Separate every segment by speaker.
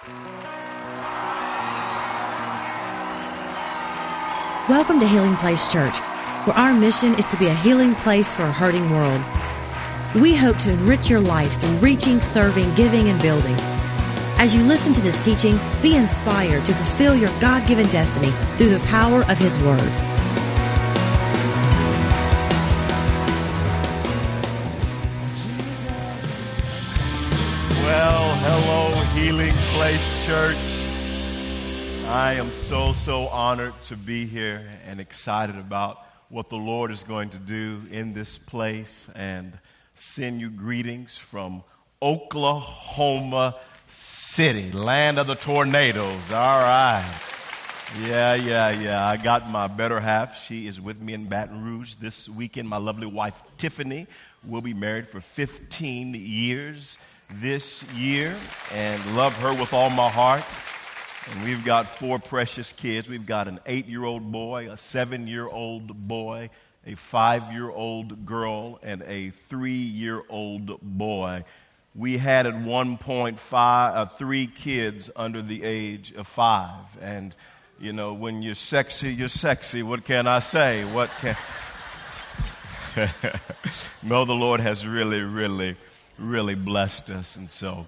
Speaker 1: Welcome to Healing Place Church, where our mission is to be a healing place for a hurting world. We hope to enrich your life through reaching, serving, giving, and building. As you listen to this teaching, be inspired to fulfill your God-given destiny through the power of His Word.
Speaker 2: Well, hello, Healing Place Church. I am so honored to be here and excited about what the Lord is going to do in this place, and send you greetings from Oklahoma City, land of the tornadoes. All right. Yeah. I got my better half. She is with me in Baton Rouge this weekend. My lovely wife, Tiffany, will be married for 15 years this year, and love her with all my heart. And we've got 4 precious kids. We've got an 8-year-old boy, a 7-year-old boy, a 5-year-old girl, and a 3-year-old boy. We had at one point 3 kids under the age of 5. And, you know, when you're sexy, you're sexy. What can I say? No, the Lord has really blessed us. And so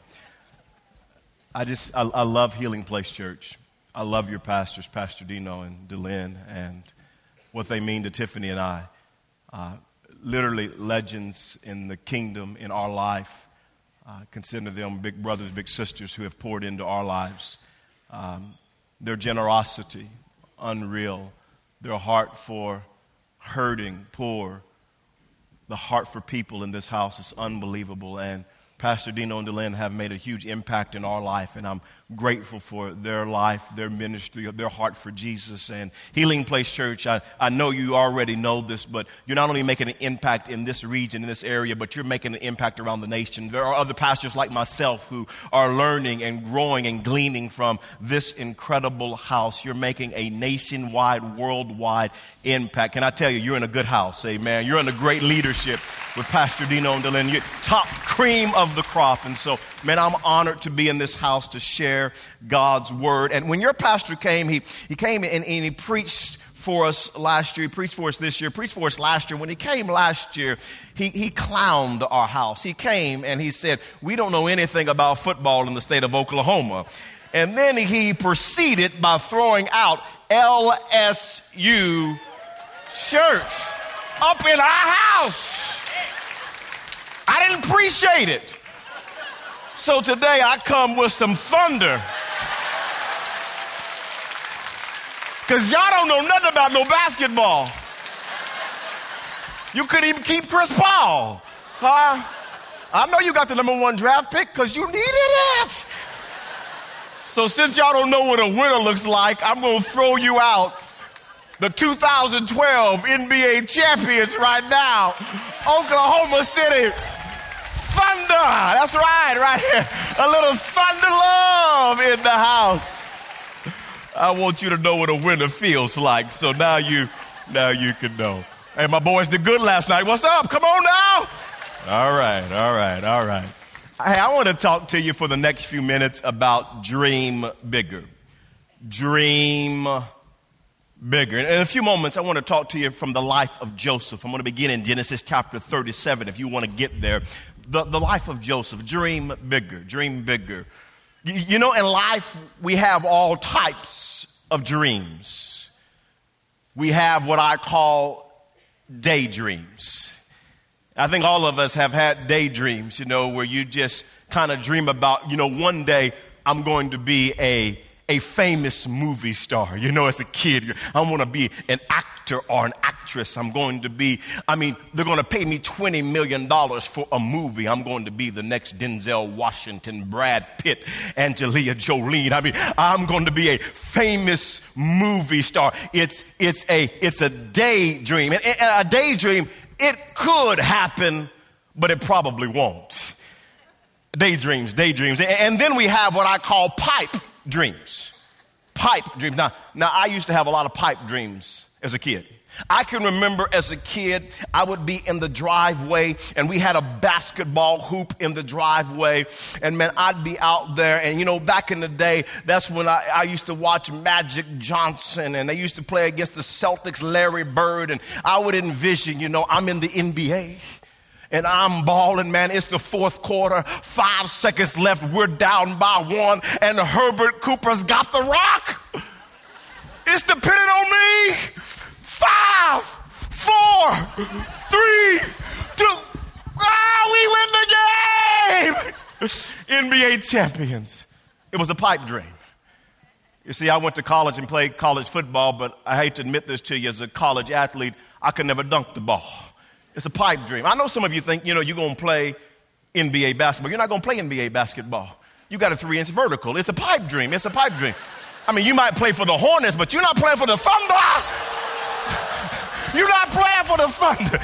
Speaker 2: I love Healing Place Church. I love your pastors, Pastor Dino and DeLynn, and what they mean to Tiffany and I. Literally legends in the kingdom, in our life. Consider them big brothers, big sisters who have poured into our lives. Their generosity, unreal. Their heart for hurting, poor. The heart for people in this house is unbelievable. And Pastor Dino and DeLynn have made a huge impact in our life, and I'm grateful for their life, their ministry, their heart for Jesus. And Healing Place Church, I know you already know this, but you're not only making an impact in this region, in this area, but you're making an impact around the nation. There are other pastors like myself who are learning and growing and gleaning from this incredible house. You're making a nationwide, worldwide impact. Can I tell you, you're in a good house, amen. You're in a great leadership with Pastor Dino and DeLynn. You're top cream of the crop. And so, man, I'm honored to be in this house to share God's word. And when your pastor came, he came and he preached for us last year. He preached for us this year, preached for us last year. When he came last year, he clowned our house. He came and he said, we don't know anything about football in the state of Oklahoma. And then he proceeded by throwing out LSU Church up in our house. I didn't appreciate it. So today I come with some thunder. Because y'all don't know nothing about no basketball. You couldn't even keep Chris Paul. Huh? I know you got the #1 draft pick because you needed it. So since y'all don't know what a winner looks like, I'm going to throw you out the 2012 NBA champions right now. Oklahoma City Thunder. That's right here. A little thunder love in the house. I want you to know what a winner feels like. So now you can know. Hey, my boys did good last night. What's up? Come on now. All right. Hey, I want to talk to you for the next few minutes about dream bigger. Dream bigger. In a few moments, I want to talk to you from the life of Joseph. I'm going to begin in Genesis chapter 37 if you want to get there. The life of Joseph. Dream bigger. Dream bigger. You know, in life, we have all types of dreams. We have what I call daydreams. I think all of us have had daydreams, where you just kind of dream about, one day I'm going to be a famous movie star. As a kid, I want to be an actor or an actress. I'm going to be, they're going to pay me $20 million for a movie. I'm going to be the next Denzel Washington, Brad Pitt, Angelina Jolie. I'm going to be a famous movie star. It's a daydream. And a daydream, it could happen, but it probably won't. Daydreams. And then we have what I call pipe dreams. Pipe dreams. Now I used to have a lot of pipe dreams as a kid. I can remember as a kid, I would be in the driveway and we had a basketball hoop in the driveway. And man, I'd be out there. And you know, back in the day, that's when I used to watch Magic Johnson and they used to play against the Celtics, Larry Bird. And I would envision, you know, I'm in the NBA and I'm balling, man. It's the fourth quarter, 5 seconds left. We're down by 1 and Herbert Cooper's got the rock. It's depending on me. 5, 4, 3, 2. We win the game. NBA champions. It was a pipe dream. You see, I went to college and played college football, but I hate to admit this to you, as a college athlete, I could never dunk the ball. It's a pipe dream. I know some of you think, you know, you're going to play NBA basketball. You're not going to play NBA basketball. You got a 3-inch vertical. It's a pipe dream. It's a pipe dream. I mean, you might play for the Hornets, but you're not playing for the Thunder. You're not playing for the Thunder.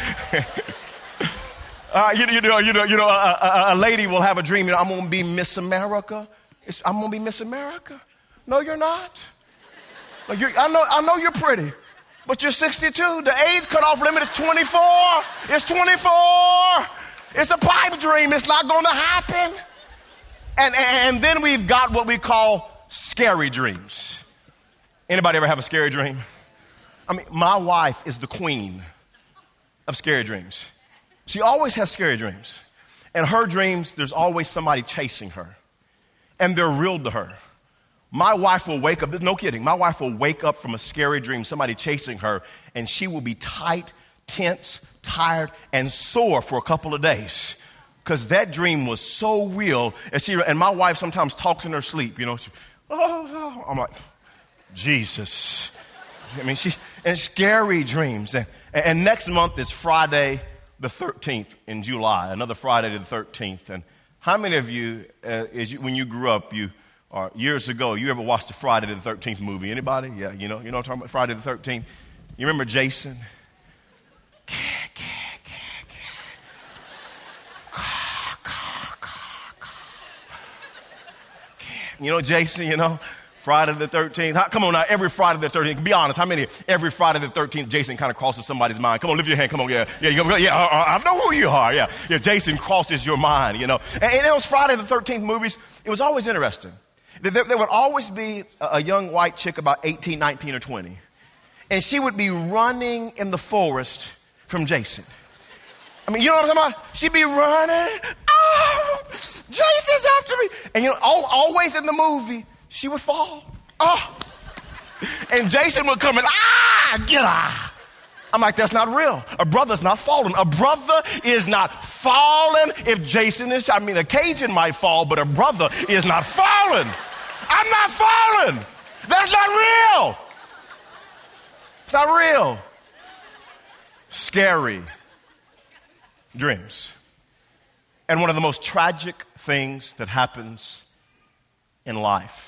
Speaker 2: A lady will have a dream. You know, I'm going to be Miss America. I'm going to be Miss America. No, you're not. I know you're pretty, but you're 62. The age cutoff limit is 24. It's 24. It's a pipe dream. It's not going to happen. And then we've got what we call scary dreams. Anybody ever have a scary dream? I mean, my wife is the queen of scary dreams. She always has scary dreams. In her dreams, there's always somebody chasing her. And they're real to her. My wife will wake up, no kidding, my wife will wake up from a scary dream, somebody chasing her, and she will be tight, tense, tired, and sore for a couple of days. Because that dream was so real. And my wife sometimes talks in her sleep, you know. I'm like, Jesus. I mean, and scary dreams. And next month is Friday the 13th in July, another Friday the 13th. And how many of you, when you grew up, or years ago, you ever watched the Friday the 13th movie? Anybody? Yeah, you know what I'm talking about? Friday the 13th. You remember Jason? You know Jason, you know? Friday the 13th. Come on now, every Friday the 13th. Be honest, how many every Friday the 13th Jason kind of crosses somebody's mind? Come on, lift your hand. Come on, yeah. I know who you are. Yeah, Jason crosses your mind, you know. And in those Friday the 13th movies, it was always interesting. There would always be a young white chick about 18, 19, or 20. And she would be running in the forest from Jason. I mean, you know what I'm talking about? She'd be running. Oh, Jason's after me. And you know, always in the movie, she would fall. Oh. And Jason would come and, get her. I'm like, that's not real. A brother's not falling. A brother is not falling if Jason is. I mean, a Cajun might fall, but a brother is not falling. I'm not falling. That's not real. It's not real. Scary dreams. And one of the most tragic things that happens in life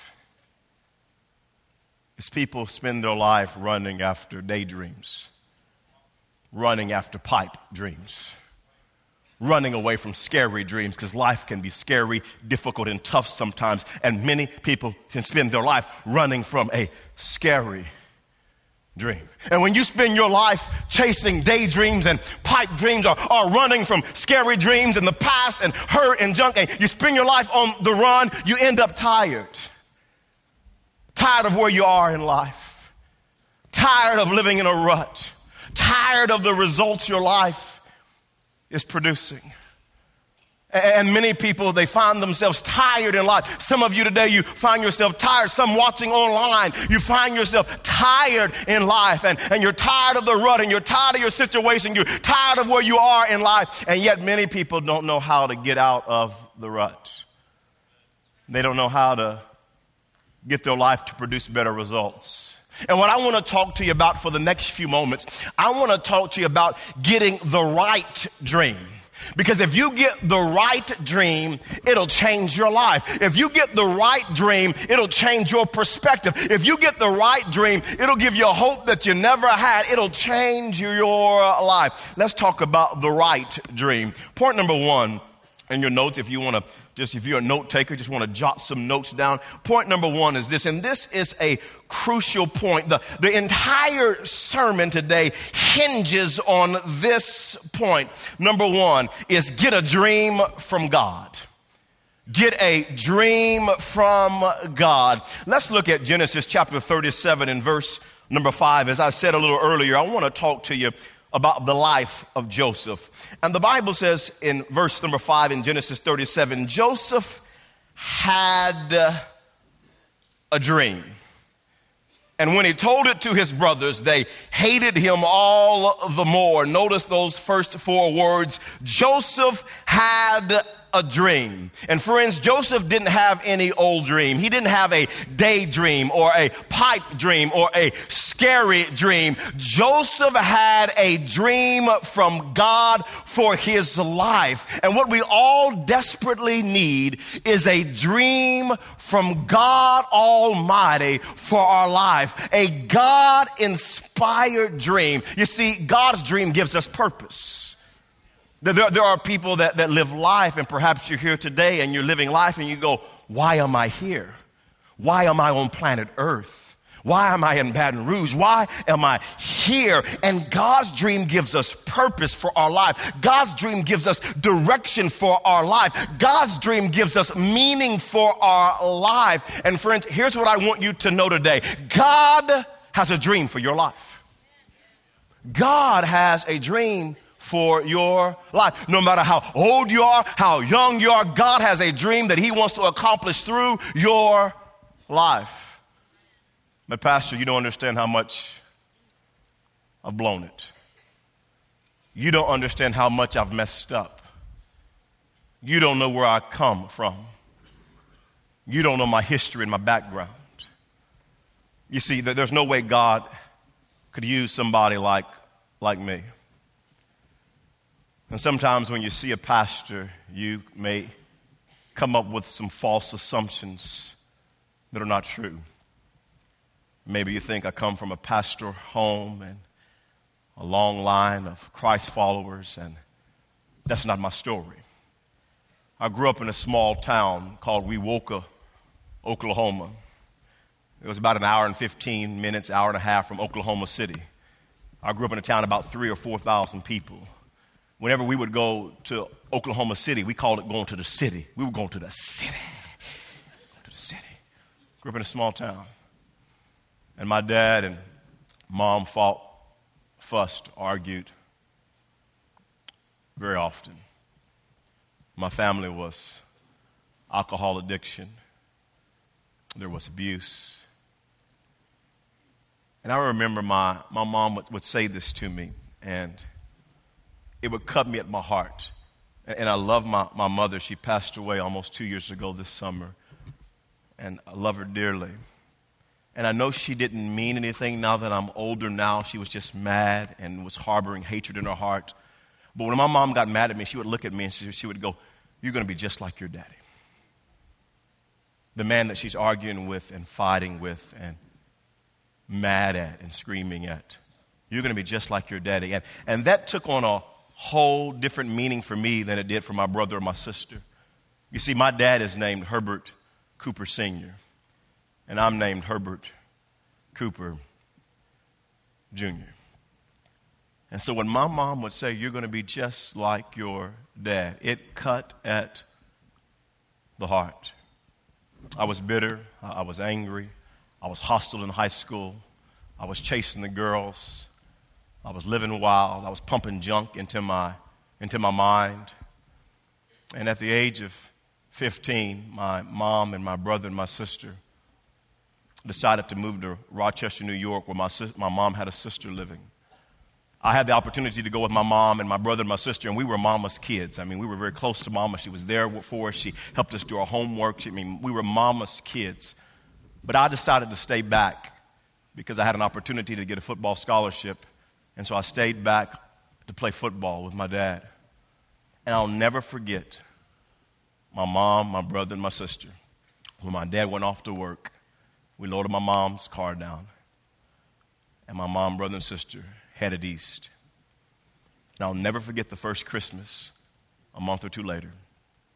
Speaker 2: is people spend their life running after daydreams, running after pipe dreams, running away from scary dreams, because life can be scary, difficult, and tough sometimes, and many people can spend their life running from a scary dream. And when you spend your life chasing daydreams and pipe dreams, or running from scary dreams in the past and hurt and junk, and you spend your life on the run, you end up tired. Tired of where you are in life. Tired of living in a rut. Tired of the results your life is producing. And many people, they find themselves tired in life. Some of you today, you find yourself tired. Some watching online, you find yourself tired in life. And you're tired of the rut, and you're tired of your situation. You're tired of where you are in life. And yet many people don't know how to get out of the rut. They don't know how to get their life to produce better results. And what I want to talk to you about for the next few moments, I want to talk to you about getting the right dream. Because if you get the right dream, it'll change your life. If you get the right dream, it'll change your perspective. If you get the right dream, it'll give you a hope that you never had. It'll change your life. Let's talk about the right dream. Point number one in your notes, if you want to just if you're a note taker, just want to jot some notes down. Point number one is this, and this is a crucial point. The entire sermon today hinges on this point. Number one is get a dream from God. Get a dream from God. Let's look at Genesis chapter 37 and verse number 5. As I said a little earlier, I want to talk to you about the life of Joseph. And the Bible says in verse number 5 in Genesis 37, Joseph had a dream. And when he told it to his brothers, they hated him all the more. Notice those first 4 words. Joseph had a dream. And friends, Joseph didn't have any old dream. He didn't have a daydream or a pipe dream or a scary dream. Joseph had a dream from God for his life. And what we all desperately need is a dream from God Almighty for our life. A God-inspired dream. You see, God's dream gives us purpose. There are people that live life, and perhaps you're here today and you're living life and you go, why am I here? Why am I on planet Earth? Why am I in Baton Rouge? Why am I here? And God's dream gives us purpose for our life. God's dream gives us direction for our life. God's dream gives us meaning for our life. And friends, here's what I want you to know today. God has a dream for your life. God has a dream for your life. No matter how old you are, how young you are, God has a dream that he wants to accomplish through your life. But Pastor, you don't understand how much I've blown it. You don't understand how much I've messed up. You don't know where I come from. You don't know my history and my background. You see, there's no way God could use somebody like me. And sometimes when you see a pastor, you may come up with some false assumptions that are not true. Maybe you think I come from a pastoral home and a long line of Christ followers, and that's not my story. I grew up in a small town called Wewoka, Oklahoma. It was about an hour and 15 minutes, hour and a half from Oklahoma City. I grew up in a town about 3,000 or 4,000 people. Whenever we would go to Oklahoma City, we called it going to the city. We were going to the city. To the city. Grew up in a small town. And my dad and mom fought, fussed, argued very often. My family was alcohol addiction. There was abuse. And I remember my mom would say this to me, and it would cut me at my heart. And I love my mother. She passed away almost 2 years ago this summer. And I love her dearly. And I know she didn't mean anything now that I'm older now. She was just mad and was harboring hatred in her heart. But when my mom got mad at me, she would look at me and she would go, "You're going to be just like your daddy." The man that she's arguing with and fighting with and mad at and screaming at. You're going to be just like your daddy. And that took on a whole different meaning for me than it did for my brother or my sister. You see, my dad is named Herbert Cooper Sr., and I'm named Herbert Cooper Jr. And so when my mom would say, "You're going to be just like your dad," it cut at the heart. I was bitter. I was angry. I was hostile in high school. I was chasing the girls. I was living wild. I was pumping junk into my mind. And at the age of 15, my mom and my brother and my sister decided to move to Rochester, New York, where my mom had a sister living. I had the opportunity to go with my mom and my brother and my sister, and we were mama's kids. I mean, we were very close to mama. She was there for us. She helped us do our homework. We were mama's kids. But I decided to stay back because I had an opportunity to get a football scholarship. And so I stayed back to play football with my dad. And I'll never forget my mom, my brother, and my sister. When my dad went off to work, we loaded my mom's car down. And my mom, brother, and sister headed east. And I'll never forget the first Christmas, a month or two later.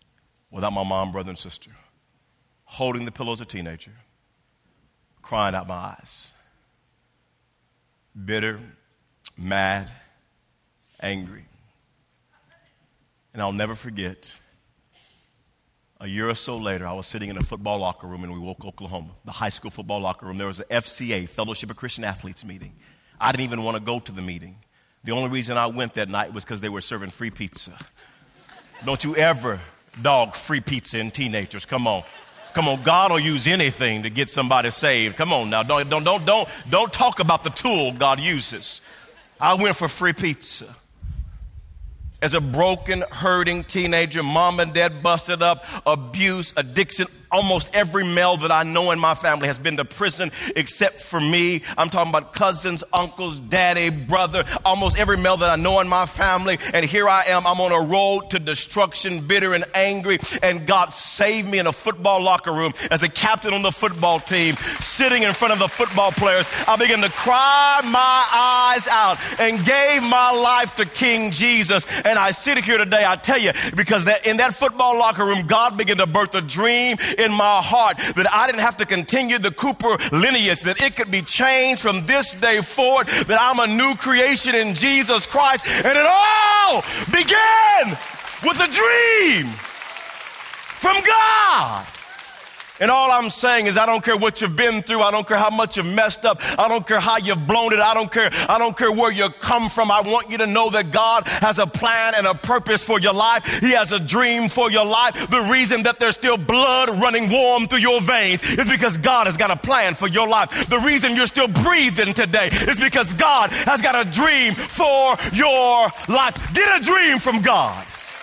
Speaker 2: without my mom, brother, and sister, holding the pillow as a teenager, crying out my eyes, bitter, mad, angry. And I'll never forget, a year or so later, I was sitting in a football locker room in Wewoka, Oklahoma, the high school football locker room. There was an FCA, Fellowship of Christian Athletes meeting. I didn't even want to go to the meeting. The only reason I went that night was because they were serving free pizza. Don't you ever dog free pizza in teenagers. Come on. Come on, God will use anything to get somebody saved. Come on now. Don't talk about the tool God uses. I went for free pizza. As a broken, hurting teenager, mom and dad busted up, abuse, addiction. Almost every male that I know in my family has been to prison except for me. I'm talking about cousins, uncles, daddy, brother, almost every male that I know in my family. And here I am, I'm on a road to destruction, bitter and angry. And God saved me in a football locker room as a captain on the football team, sitting in front of the football players. I began to cry my eyes out and gave my life to King Jesus. And I sit here today, I tell you, because in that football locker room, God began to birth a dream in my heart that I didn't have to continue the Cooper lineage, that it could be changed from this day forward, that I'm a new creation in Jesus Christ. And it all began with a dream from God. And all I'm saying is I don't care what you've been through. I don't care how much you've messed up. I don't care how you've blown it. I don't care where you come from. I want you to know that God has a plan and a purpose for your life. He has a dream for your life. The reason that there's still blood running warm through your veins is because God has got a plan for your life. The reason you're still breathing today is because God has got a dream for your life. Get a dream from God.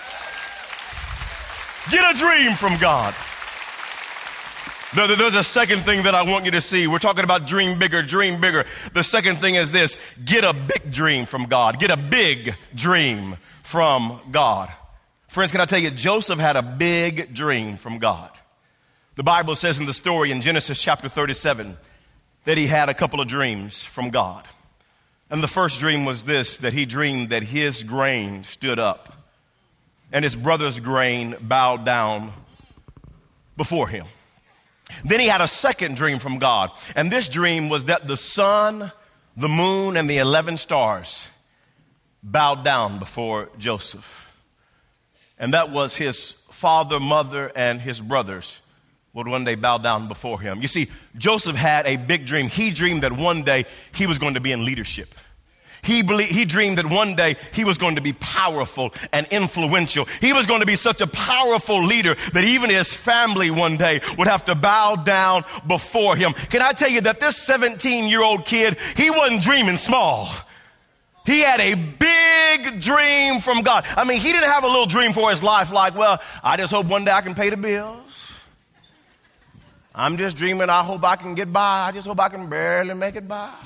Speaker 2: Get a dream from God. There's a second thing that I want you to see. We're talking about dream bigger, dream bigger. The second thing is this: get a big dream from God. Get a big dream from God. Friends, can I tell you, Joseph had a big dream from God. The Bible says in the story in Genesis chapter 37 that he had a couple of dreams from God. And the first dream was this, that he dreamed that his grain stood up and his brother's grain bowed down before him. Then he had a second dream from God. And this dream was that the sun, the moon, and the 11 stars bowed down before Joseph. And that was his father, mother, and his brothers would one day bow down before him. You see, Joseph had a big dream. He dreamed that one day he was going to be in leadership. He dreamed that one day he was going to be powerful and influential. He was going to be such a powerful leader that even his family one day would have to bow down before him. Can I tell you that this 17-year-old kid, he wasn't dreaming small. He had a big dream from God. I mean, he didn't have a little dream for his life like, well, I just hope one day I can pay the bills. I'm just dreaming, I hope I can get by. I just hope I can barely make it by.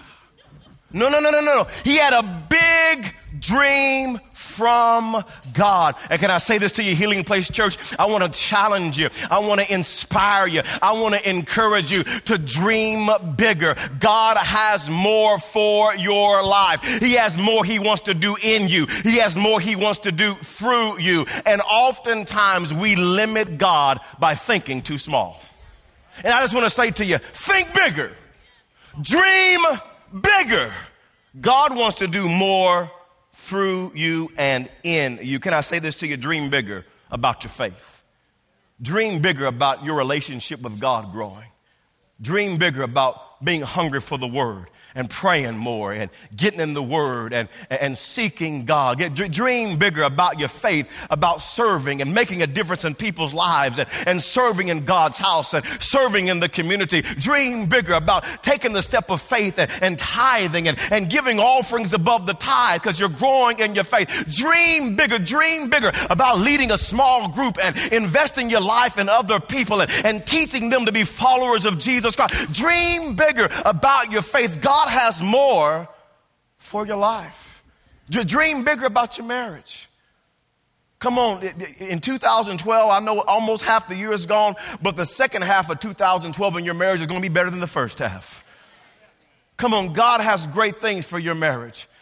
Speaker 2: No. He had a big dream from God. And can I say this to you, Healing Place Church? I want to challenge you. I want to inspire you. I want to encourage you to dream bigger. God has more for your life. He has more he wants to do in you. He has more he wants to do through you. And oftentimes we limit God by thinking too small. And I just want to say to you, think bigger. Dream bigger. God wants to do more through you and in you. Can I say this to you? Dream bigger about your faith. Dream bigger about your relationship with God growing. Dream bigger about being hungry for the Word and praying more and getting in the Word and seeking God. Dream bigger about your faith, about serving and making a difference in people's lives and serving in God's house and serving in the community. Dream bigger about taking the step of faith and tithing and giving offerings above the tithe because you're growing in your faith. Dream bigger about leading a small group and investing your life in other people and teaching them to be followers of Jesus Christ. Dream bigger about your faith. God has more for your life. Dream bigger about your marriage. Come on, in 2012, I know almost half the year is gone, but the second half of 2012 in your marriage is going to be better than the first half. Come on, God has great things for your marriage.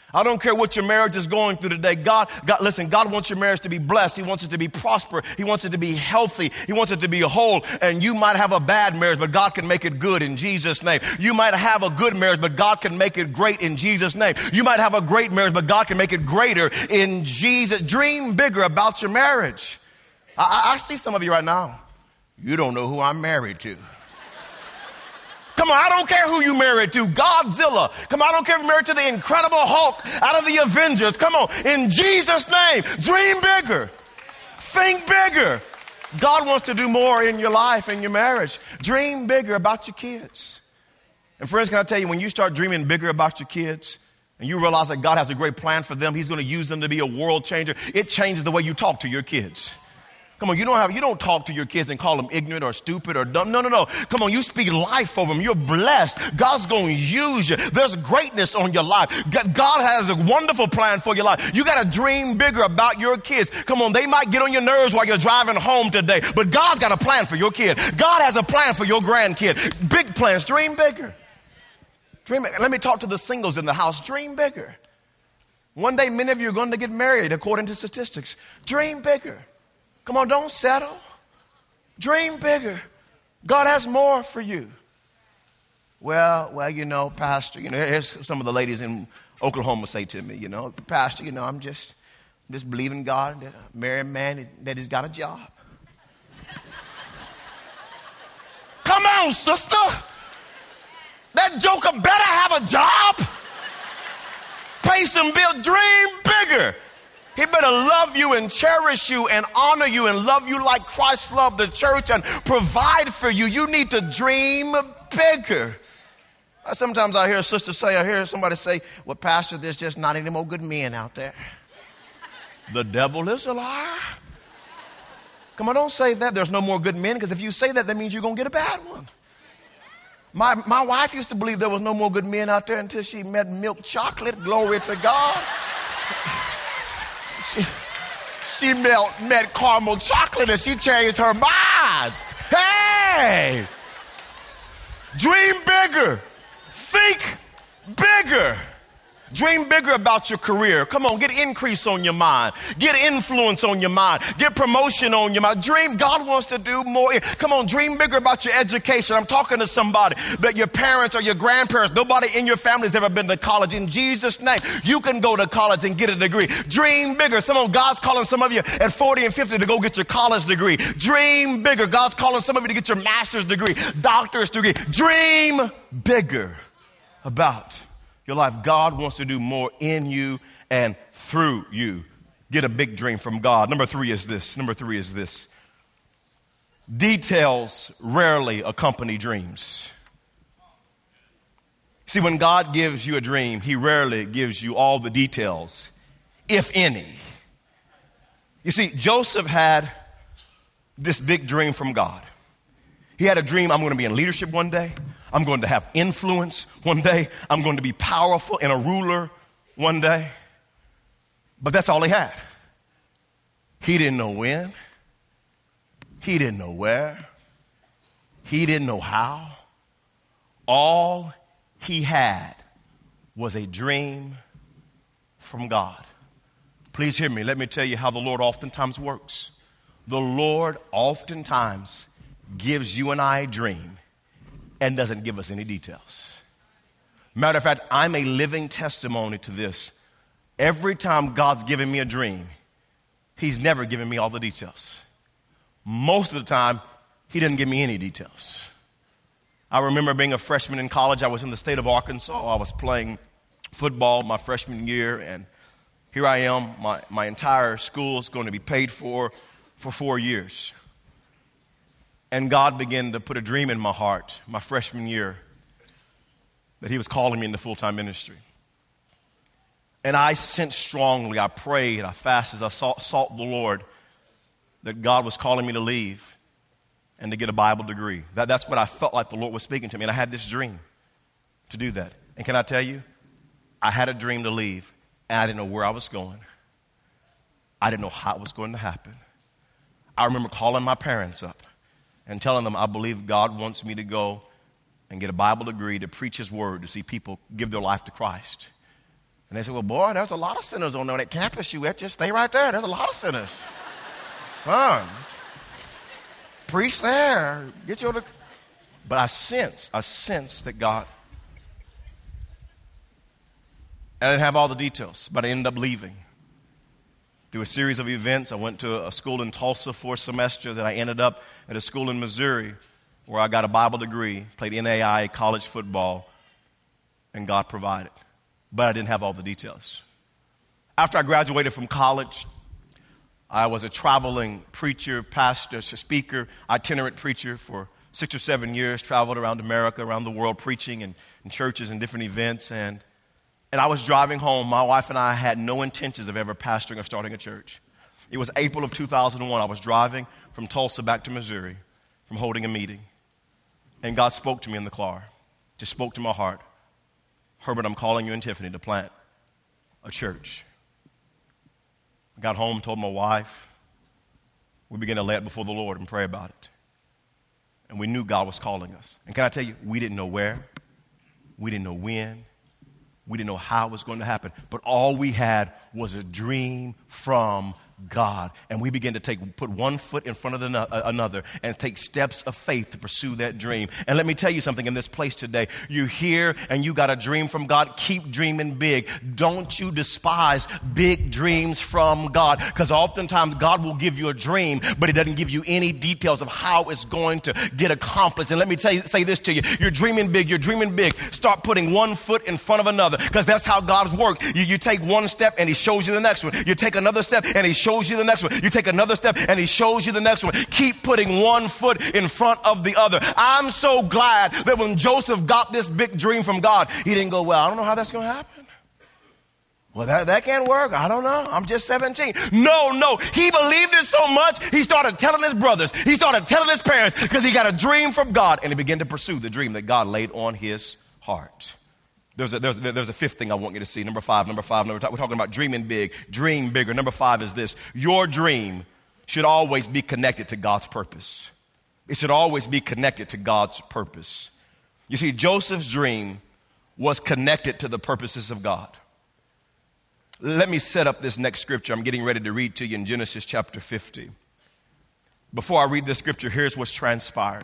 Speaker 2: I don't care what your marriage is going through today. Listen, God wants your marriage to be blessed. He wants it to be prosper. He wants it to be healthy. He wants it to be whole. And you might have a bad marriage, but God can make it good in Jesus' name. You might have a good marriage, but God can make it great in Jesus' name. You might have a great marriage, but God can make it greater in Jesus. Dream bigger about your marriage. I see some of you right now. You don't know who I'm married to. Come on, I don't care who you married to. Godzilla. Come on, I don't care if you're married to the Incredible Hulk out of the Avengers. Come on, in Jesus' name, dream bigger. Think bigger. God wants to do more in your life, in your marriage. Dream bigger about your kids. And friends, can I tell you, when you start dreaming bigger about your kids and you realize that God has a great plan for them, He's going to use them to be a world changer, it changes the way you talk to your kids. Come on, you don't talk to your kids and call them ignorant or stupid or dumb. No. Come on, you speak life over them. You're blessed. God's going to use you. There's greatness on your life. God has a wonderful plan for your life. You got to dream bigger about your kids. Come on, they might get on your nerves while you're driving home today, but God's got a plan for your kid. God has a plan for your grandkid. Big plans. Dream bigger. Dream bigger. Let me talk to the singles in the house. Dream bigger. One day, many of you are going to get married according to statistics. Dream bigger. Come on, don't settle. Dream bigger. God has more for you. Well, Pastor, here's some of the ladies in Oklahoma say to me, Pastor, I'm just believing God that a married man, that he's got a job. Come on, sister. That joker better have a job. Pay some bills. Dream bigger. He better love you and cherish you and honor you and love you like Christ loved the church and provide for you. You need to dream bigger. Sometimes I hear somebody say, well, Pastor, there's just not any more good men out there. The devil is a liar. Come on, don't say that. There's no more good men, because if you say that, that means you're going to get a bad one. My wife used to believe there was no more good men out there until she met milk chocolate. Glory to God. She met caramel chocolate and she changed her mind. Hey! Dream bigger. Think bigger. Dream bigger about your career. Come on, get increase on your mind. Get influence on your mind. Get promotion on your mind. Dream, God wants to do more. Come on, dream bigger about your education. I'm talking to somebody that your parents or your grandparents, nobody in your family has ever been to college. In Jesus' name, you can go to college and get a degree. Dream bigger. God's calling some of you at 40 and 50 to go get your college degree. Dream bigger. God's calling some of you to get your master's degree, doctor's degree. Dream bigger about your life. God wants to do more in you and through you. Get a big dream from God. Number three is this. Details rarely accompany dreams. See, when God gives you a dream, He rarely gives you all the details, if any. You see, Joseph had this big dream from God. He had a dream, I'm going to be in leadership one day. I'm going to have influence one day. I'm going to be powerful and a ruler one day. But that's all he had. He didn't know when. He didn't know where. He didn't know how. All he had was a dream from God. Please hear me. Let me tell you how the Lord oftentimes works. The Lord oftentimes gives you and I a dream and doesn't give us any details. Matter of fact, I'm a living testimony to this. Every time God's given me a dream, He's never given me all the details. Most of the time, He didn't give me any details. I remember being a freshman in college. I was in the state of Arkansas. I was playing football my freshman year, and here I am. My entire school is going to be paid for 4 years. And God began to put a dream in my heart my freshman year that He was calling me into full-time ministry. And I sensed strongly, I prayed, I fasted, I sought the Lord that God was calling me to leave and to get a Bible degree. That's what I felt like the Lord was speaking to me. And I had this dream to do that. And can I tell you, I had a dream to leave, and I didn't know where I was going. I didn't know how it was going to happen. I remember calling my parents up and telling them, I believe God wants me to go and get a Bible degree to preach His word, to see people give their life to Christ. And they said, well, boy, there's a lot of sinners on that campus you at. Just stay right there. There's a lot of sinners. Son, preach there. Get your... But I sense that God... I didn't have all the details, but I ended up leaving. Through a series of events, I went to a school in Tulsa for a semester. Then I ended up at a school in Missouri where I got a Bible degree, played NAIA college football, and God provided. But I didn't have all the details. After I graduated from college, I was a traveling preacher, pastor, speaker, itinerant preacher for 6 or 7 years, traveled around America, around the world, preaching in churches and different events. And I was driving home. My wife and I had no intentions of ever pastoring or starting a church. It was April of 2001. I was driving from Tulsa back to Missouri from holding a meeting. And God spoke to me in the car, just spoke to my heart. Herbert, I'm calling you and Tiffany to plant a church. I got home, told my wife. We began to lay it before the Lord and pray about it. And we knew God was calling us. And can I tell you, we didn't know where. We didn't know when. We didn't know how it was going to happen. But all we had was a dream from God. And we began to put one foot in front of another and take steps of faith to pursue that dream. And let me tell you something in this place today. You're here and you got a dream from God. Keep dreaming big. Don't you despise big dreams from God, because oftentimes God will give you a dream, but He doesn't give you any details of how it's going to get accomplished. And let me say this to you. You're dreaming big. You're dreaming big. Start putting one foot in front of another, because that's how God's work. You take one step and He shows you the next one. You take another step and He shows you the next one. You take another step and He shows you the next one. Keep putting one foot in front of the other. I'm so glad that when Joseph got this big dream from God, he didn't go, well, I don't know how that's going to happen. Well, that can't work. I don't know. I'm just 17. No. He believed it so much, he started telling his brothers. He started telling his parents, because he got a dream from God, and he began to pursue the dream that God laid on his heart. There's a fifth thing I want you to see. Number five. We're talking about dreaming big, dream bigger. Number 5 is this. Your dream should always be connected to God's purpose. It should always be connected to God's purpose. You see, Joseph's dream was connected to the purposes of God. Let me set up this next scripture I'm getting ready to read to you in Genesis chapter 50. Before I read this scripture, here's what's transpired.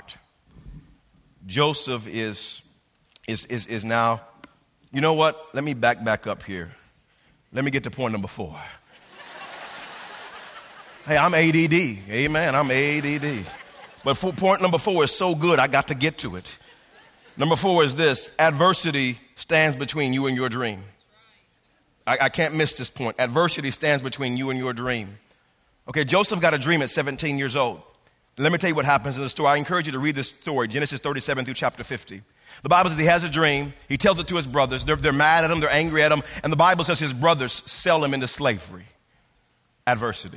Speaker 2: Joseph is now... You know what? Let me back up here. Let me get to point number 4. Hey, I'm ADD. Amen. I'm ADD. But point number 4 is so good, I got to get to it. Number 4 is this. Adversity stands between you and your dream. I can't miss this point. Adversity stands between you and your dream. Okay, Joseph got a dream at 17 years old. Let me tell you what happens in the story. I encourage you to read this story, Genesis 37 through chapter 50. The Bible says he has a dream. He tells it to his brothers. They're mad at him. They're angry at him. And the Bible says his brothers sell him into slavery. Adversity.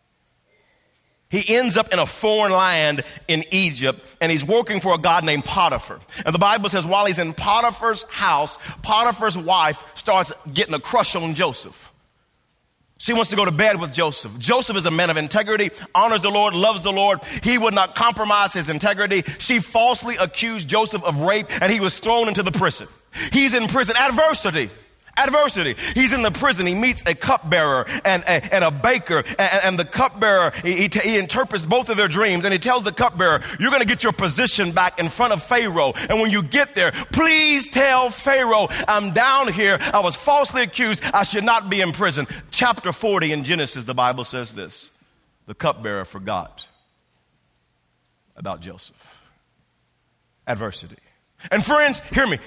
Speaker 2: He ends up in a foreign land in Egypt, and he's working for a guy named Potiphar. And the Bible says while he's in Potiphar's house, Potiphar's wife starts getting a crush on Joseph. She wants to go to bed with Joseph. Joseph is a man of integrity, honors the Lord, loves the Lord. He would not compromise his integrity. She falsely accused Joseph of rape, and he was thrown into the prison. He's in prison. Adversity. He's in the prison. He meets a cupbearer and a baker, and the cupbearer, he interprets both of their dreams, and he tells the cupbearer, you're going to get your position back in front of Pharaoh. And when you get there, please tell Pharaoh, I'm down here. I was falsely accused. I should not be in prison. Chapter 40 in Genesis, the Bible says this. The cupbearer forgot about Joseph. Adversity. And friends, hear me.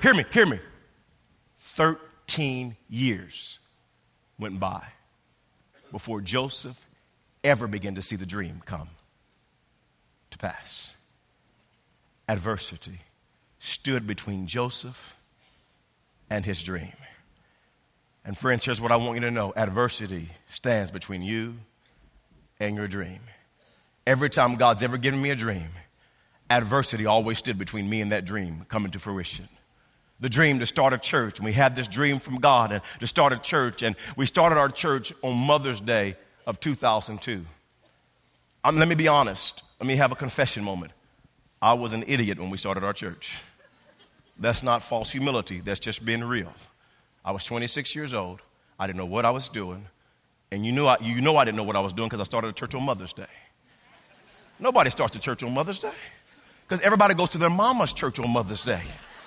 Speaker 2: 13 years went by before Joseph ever began to see the dream come to pass. Adversity stood between Joseph and his dream. And friends, here's what I want you to know. Adversity stands between you and your dream. Every time God's ever given me a dream, adversity always stood between me and that dream coming to fruition. The dream to start a church, and we had this dream from God and to start a church, and we started our church on Mother's Day of 2002. Let me be honest. Let me have a confession moment. I was an idiot when we started our church. That's not false humility. That's just being real. I was 26 years old. I didn't know what I was doing. And you know I didn't know what I was doing because I started a church on Mother's Day. Nobody starts a church on Mother's Day because everybody goes to their mama's church on Mother's Day.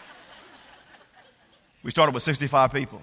Speaker 2: We started with 65 people.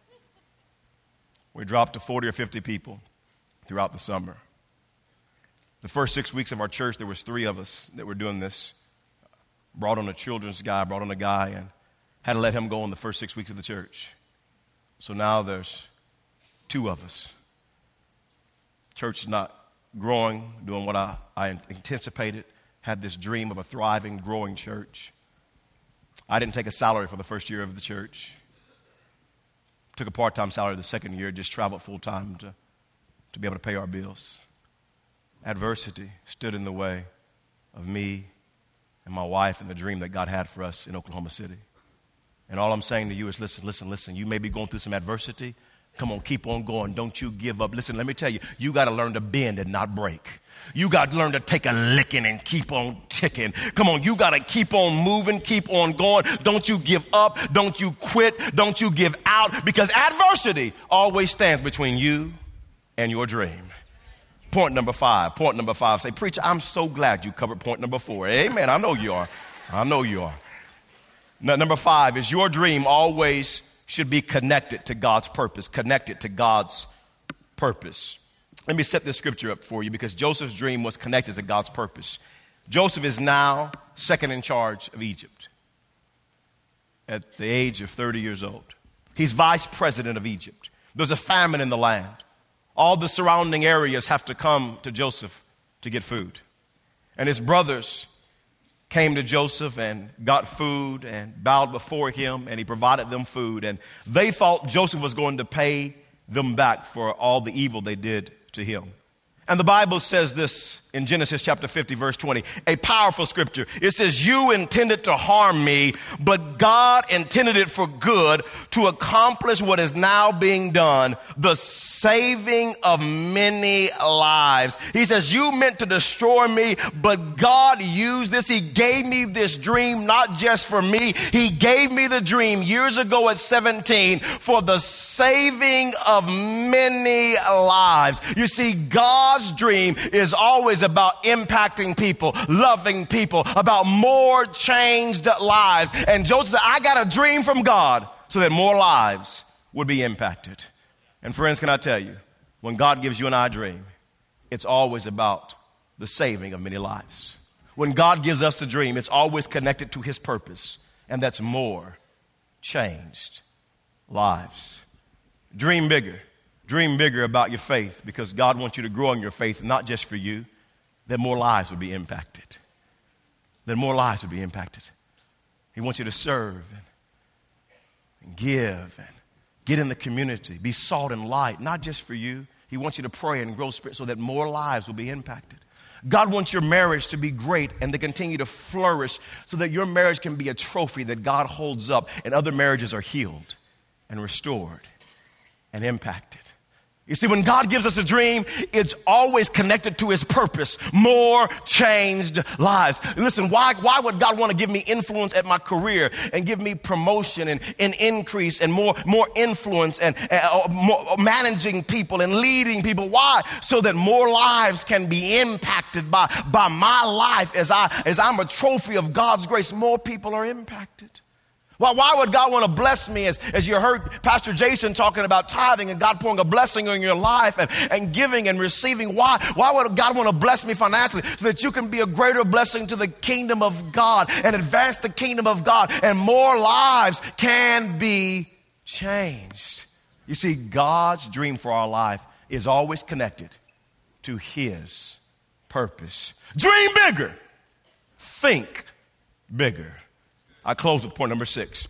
Speaker 2: We dropped to 40 or 50 people throughout the summer. The first 6 weeks of our church, there was 3 of us that were doing this. Brought on a children's guy, brought on a guy, and had to let him go in the first 6 weeks of the church. So now there's 2 of us. Church is not growing, doing what I anticipated, had this dream of a thriving, growing church. I didn't take a salary for the first year of the church. Took a part-time salary the second year, just traveled full-time to be able to pay our bills. Adversity stood in the way of me and my wife and the dream that God had for us in Oklahoma City. And all I'm saying to you is listen. You may be going through some adversity. Come on, keep on going. Don't you give up. Listen, let me tell you, you got to learn to bend and not break. You got to learn to take a licking and keep on ticking. Come on, you got to keep on moving, keep on going. Don't you give up. Don't you quit. Don't you give out, because adversity always stands between you and your dream. Point number 5. Say, preacher, I'm so glad you covered point number 4. Amen. I know you are. Now, number 5 is your dream always should be connected to God's purpose. Let me set this scripture up for you because Joseph's dream was connected to God's purpose. Joseph is now second in charge of Egypt at the age of 30 years old. He's vice president of Egypt. There's a famine in the land. All the surrounding areas have to come to Joseph to get food. And his brothers came to Joseph and got food and bowed before him, and he provided them food. And they thought Joseph was going to pay them back for all the evil they did to him. And the Bible says this in Genesis chapter 50, verse 20, a powerful scripture. It says, you intended to harm me, but God intended it for good to accomplish what is now being done, the saving of many lives. He says, you meant to destroy me, but God used this. He gave me this dream, not just for me. He gave me the dream years ago at 17 for the saving of many lives. You see, God's dream is always about impacting people, loving people, about more changed lives. And Joseph said, I got a dream from God so that more lives would be impacted. And friends, can I tell you, when God gives you and I a dream, it's always about the saving of many lives. When God gives us a dream, it's always connected to his purpose, and that's more changed lives. Dream bigger. Dream bigger about your faith, because God wants you to grow in your faith, not just for you, that more lives will be impacted. He wants you to serve and give and get in the community, be salt and light, not just for you. He wants you to pray and grow spirit so that more lives will be impacted. God wants your marriage to be great and to continue to flourish so that your marriage can be a trophy that God holds up and other marriages are healed and restored and impacted. You see, when God gives us a dream, it's always connected to his purpose. More changed lives. Listen, why would God want to give me influence at my career and give me promotion and increase and more influence and more managing people and leading people? Why? So that more lives can be impacted by my life as I'm a trophy of God's grace. More people are impacted. Why would God want to bless me as you heard Pastor Jason talking about tithing and God pouring a blessing on your life and giving and receiving? Why would God want to bless me financially? So that you can be a greater blessing to the kingdom of God and advance the kingdom of God, and more lives can be changed. You see, God's dream for our life is always connected to his purpose. Dream bigger. Think bigger. I close with point number 6.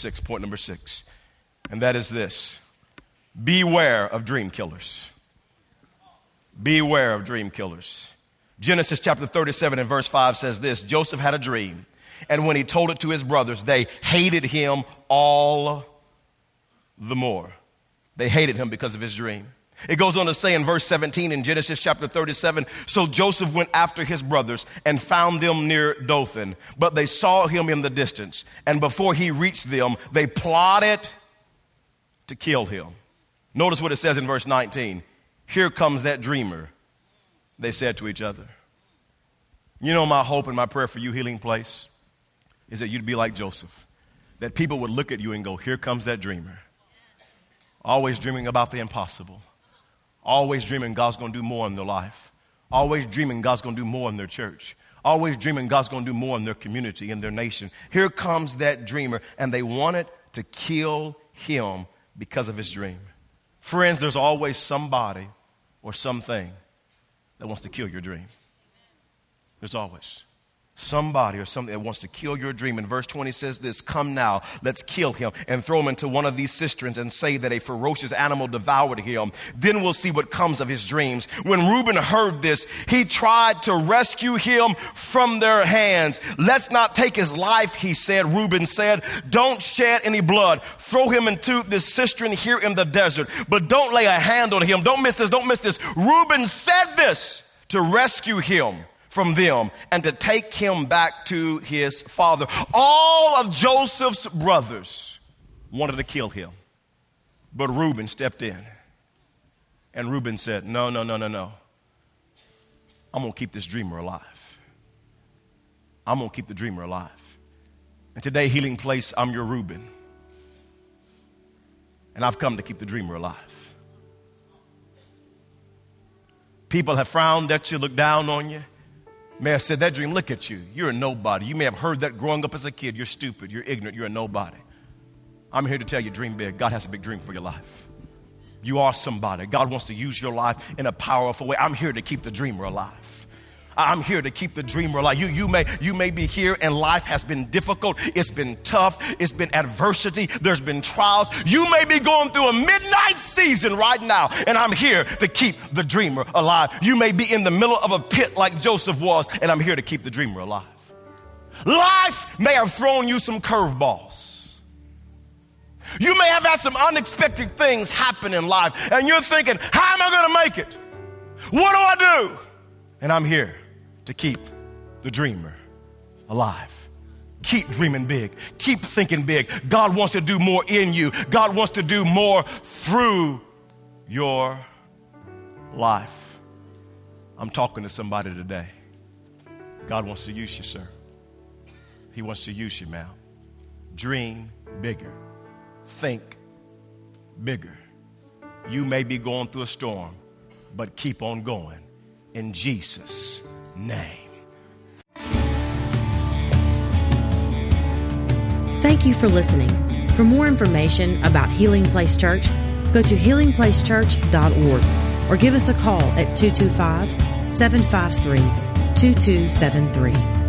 Speaker 2: And that is this. Beware of dream killers. Beware of dream killers. Genesis chapter 37 and verse 5 says this. Joseph had a dream, and when he told it to his brothers, they hated him all the more. They hated him because of his dream. It goes on to say in verse 17 in Genesis chapter 37, so Joseph went after his brothers and found them near Dothan, but they saw him in the distance. And before he reached them, they plotted to kill him. Notice what it says in verse 19. Here comes that dreamer, they said to each other. You know, my hope and my prayer for you, Healing Place, is that you'd be like Joseph, that people would look at you and go, here comes that dreamer. Always dreaming about the impossible. Always dreaming God's going to do more in their life. Always dreaming God's going to do more in their church. Always dreaming God's going to do more in their community, in their nation. Here comes that dreamer, and they wanted to kill him because of his dream. Friends, there's always somebody or something that wants to kill your dream. There's always somebody or something that wants to kill your dream. And verse 20 says this, come now, let's kill him and throw him into one of these cisterns and say that a ferocious animal devoured him. Then we'll see what comes of his dreams. When Reuben heard this, he tried to rescue him from their hands. Let's not take his life, he said. Reuben said, don't shed any blood. Throw him into this cistern here in the desert, but don't lay a hand on him. Don't miss this, don't miss this. Reuben said this to rescue him from them and to take him back to his father. All of Joseph's brothers wanted to kill him, but Reuben stepped in. And Reuben said, no. I'm going to keep this dreamer alive. I'm going to keep the dreamer alive. And today, Healing Place, I'm your Reuben. And I've come to keep the dreamer alive. People have frowned at you, looked down on you. May have said that dream, look at you. You're a nobody. You may have heard that growing up as a kid. You're stupid. You're ignorant. You're a nobody. I'm here to tell you, dream big. God has a big dream for your life. You are somebody. God wants to use your life in a powerful way. I'm here to keep the dreamer alive. I'm here to keep the dreamer alive. You may be here and life has been difficult. It's been tough. It's been adversity. There's been trials. You may be going through a midnight season right now, and I'm here to keep the dreamer alive. You may be in the middle of a pit like Joseph was, and I'm here to keep the dreamer alive. Life may have thrown you some curveballs. You may have had some unexpected things happen in life, and you're thinking, how am I going to make it? What do I do? And I'm here to keep the dreamer alive. Keep dreaming big. Keep thinking big. God wants to do more in you. God wants to do more through your life. I'm talking to somebody today. God wants to use you, sir. He wants to use you, ma'am. Dream bigger. Think bigger. You may be going through a storm, but keep on going in Jesus' name.
Speaker 1: Thank you for listening. For more information about Healing Place Church, go to healingplacechurch.org or give us a call at 225-753-2273.